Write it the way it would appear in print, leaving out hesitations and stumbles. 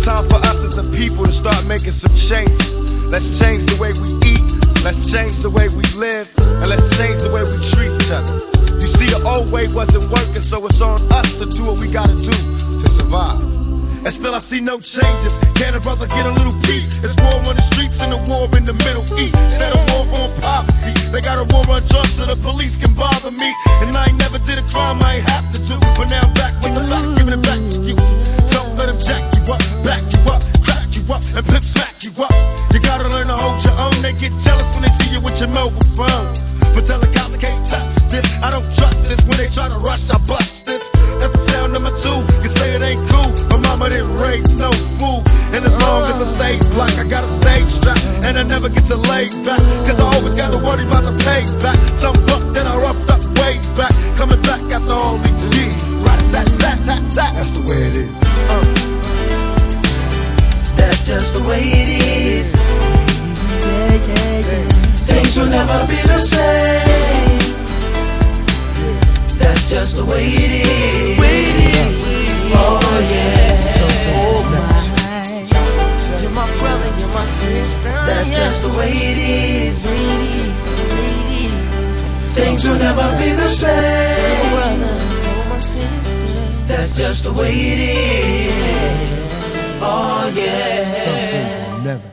Time for us as a people to start making some changes. Let's change the way we eat, let's change the way we live, and let's change the way we treat each other. You see, the old way wasn't working, so it's on us to do what we gotta do to survive. And still I see no changes. Can a brother get a little peace? It's war on the streets and a war in the Middle East. Instead of war on poverty, they got a war on drugs so the police can bother me. And I ain't never did a crime I ain't have to do, but now I'm back with the facts, giving it back to you. Don't let them jack you up, back you up, crack you up, and pimp smack you up. You gotta learn to hold your own. They get jealous when they see you with your mobile phone. But tell the cops I can't touch this. I don't trust this. When they try to rush, I bust this. That's the sound number 2. You say it ain't cool. My mama didn't raise no fool. And as long as I stay black, I got a stage strap. And I never get to lay back, cause I always got to worry about the payback. Some buck that I roughed up way back, coming back after all these years. Rat-a-tat-tat-tat-tat. That's the way it is. That's just the way it is. Things will never be the same. That's just the way it is. Oh yeah. You're my brother, you're my sister. That's just the way it is. Things will never be the same. That's just the way it is. Oh yeah. Some things will never